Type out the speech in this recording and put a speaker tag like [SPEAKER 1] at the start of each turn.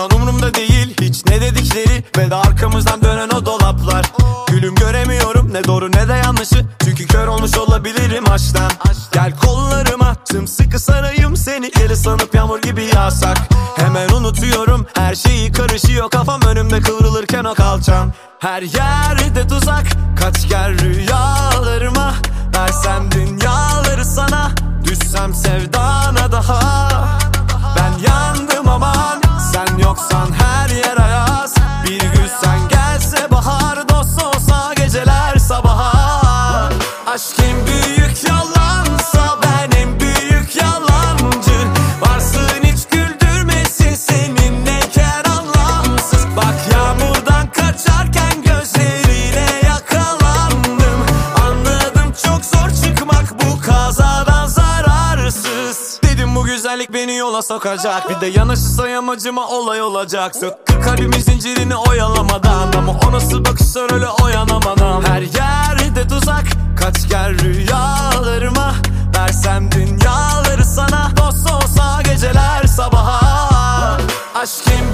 [SPEAKER 1] İnan umurumda değil hiç ne dedikleri ve de arkamızdan dönen o dolaplar. Gülüm göremiyorum ne doğru ne de yanlışı, çünkü kör olmuş olabilirim aşktan. Gel kollarıma sımsıkı sarayım seni, deli sanıp yağmur gibi yağsak. Hemen unutuyorum her şeyi, karışıyor kafam önümde kıvrılırken o kalçam. Her yerde tuzak, kaç gel rüyalarıma. Versem dünyaları sana, düşsem sevdana daha. Ben yandım aman, sen yoksan her yer ayaz. Bir gün sen gelse bahar, dost olsa geceler sabaha. Aşk en büyük yalansa ben en büyük yalancı. Varsın hiç güldürmesin seninleyken anlamsız. Bak yağmurdan kaçarken gözlerine yakalandım. Anladım çok zor çıkmak bu kazadan zararsız. Dedim bu güzellik beni yola sokacak, bir de yanaşırsa yamacıma olay olacak. Söktük kalbimin zincirini oyalamadan, ama o nasıl bakışlar öyle oyanamadan. Her yerde tuzak, kaç gel rüyalarıma. Versem dünyaları sana, dost olsa geceler sabaha. Aşk en